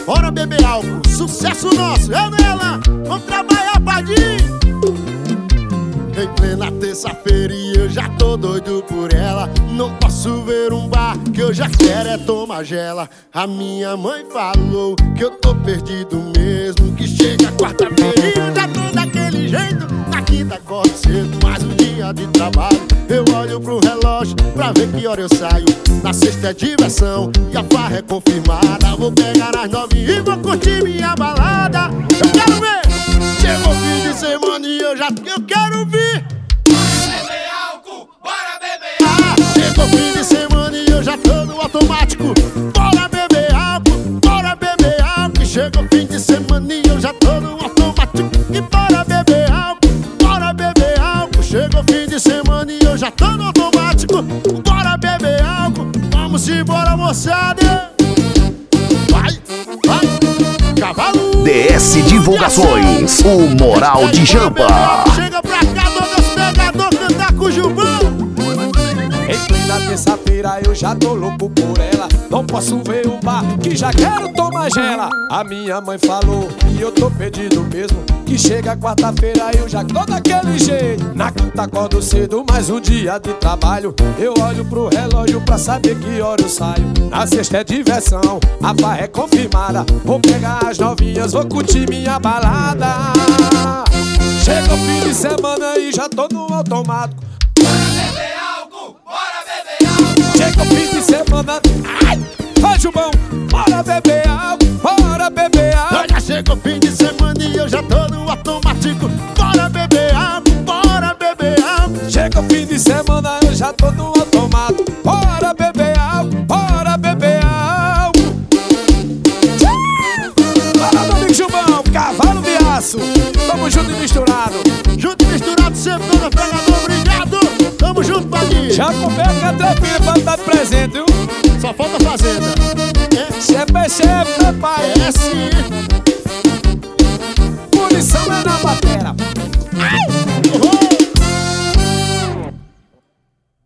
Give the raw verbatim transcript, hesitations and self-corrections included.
bora beber álcool. Sucesso nosso, eu nela, vamos trabalhar, padinho. Em plena terça-feira e eu já tô doido por ela. Não posso ver um bar que eu já quero é tomar gela. A minha mãe falou que eu tô perdido mesmo, que chega quarta-feira e eu já tô daquele jeito. Na quinta acordo cedo, mais um dia de trabalho. Eu olho pro relógio pra ver que hora eu saio. Na sexta é diversão e a farra é confirmada. Vou pegar as novinhas e vou curtir minha balada. Eu quero ver! Chegou o fim de semana e eu já eu quero vir. Bora beber álcool, bora beber álcool. Ah, chegou o fim de semana e eu já tô no automático. Bora beber álcool, bora beber álcool. Chegou o fim de semana e eu já tô no automático. E bora beber álcool, bora beber álcool. Chegou o fim de semana e eu já tô no automático. Bora beber álcool, vamos embora, moçada. Vai, vai, cavalo. D S Divulgações, o Moral de Jampa. Chega pra cá, todos os pegadores cantar com o Gilvão. Em plena terça-feira eu já tô louco por ela. Não posso ver o bar que já quero tomar gela. A minha mãe falou e eu tô perdido mesmo, que chega quarta-feira eu já tô daquele jeito. Na quinta acordo cedo, mais um dia de trabalho. Eu olho pro relógio pra saber que hora eu saio. Na sexta é diversão, a farra é confirmada. Vou pegar as novinhas, vou curtir minha balada. Chega o fim de semana e já tô no automático. Bora beber álcool, bora beber álcool. Chega o fim de semana, ai, vai Gilvão, bora beber álcool, bora beber álcool. Já chegou o fim de semana e eu já tô no automático. Bora beber álcool, bora beber álcool. Chega o fim de semana, eu já tô no automático. Bora beber álcool, bora beber álcool. Bora, meu amigo Gilvão, cavalo de aço. Tamo junto e misturado. Junto e misturado, sempre dona pegador, obrigado. Tamo junto, padinho. Já comprei a tranquila pra dar de presente, viu? Só falta fazenda. É, Chefe é chefe, meu pai. é sim.